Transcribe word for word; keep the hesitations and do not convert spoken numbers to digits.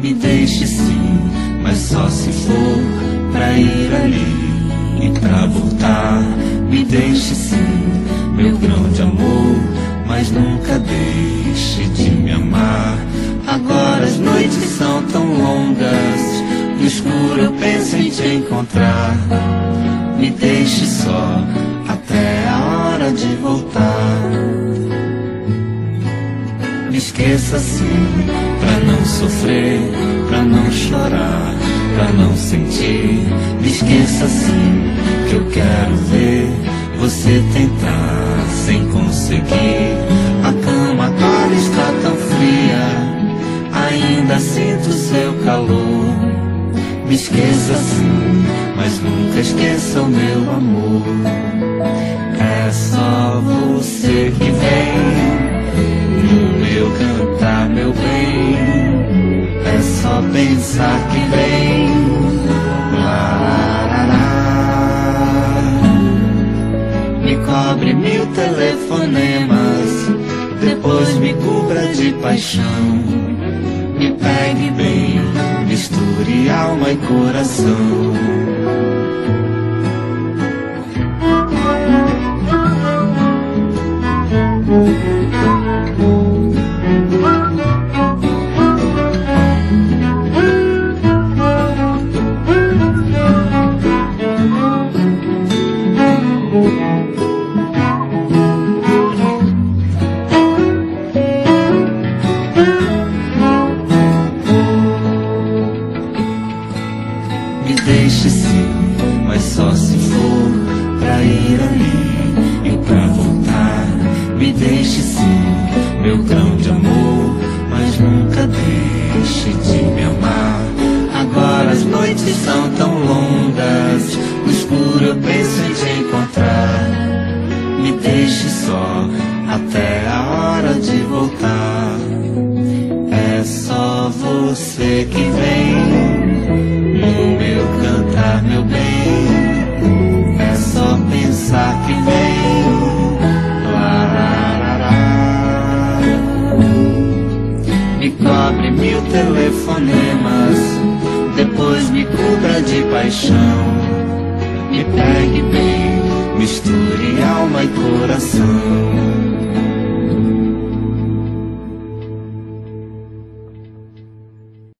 Me deixe sim, mas só se for pra ir ali e pra voltar. Me deixe sim, meu grão de amor, mas nunca deixe de me amar. Agora as noites são tão longas, no escuro eu penso em te encontrar. Me deixe só até a hora de voltar. Me esqueça sim, pra não sofrer, pra não chorar, pra não sentir. Me esqueça sim, que eu quero ver você tentar sem conseguir. A cama agora está tão fria, ainda sinto seu calor. Me esqueça sim, mas nunca esqueça o meu amor. É só você que vem no meu cantar, meu bem. É só pensar que vem. Lá, lá, lá. Me cobre mil telefonemas, depois me cubra de paixão. Me pegue bem, misture alma e coração. Me deixe sim, mas só se for pra ir ali e pra voltar. Me deixe sim, meu grão de amor, mas nunca deixe de me amar. Agora as noites são tão longas, no escuro eu penso em te encontrar. Me deixe só até a hora de voltar. É só você que vem no meu cantar, meu bem. É só pensar que vem. Lá, lá, lá, lá. Me cobre mil telefonemas, depois me cubra de paixão. Me pegue bem, misture alma e coração.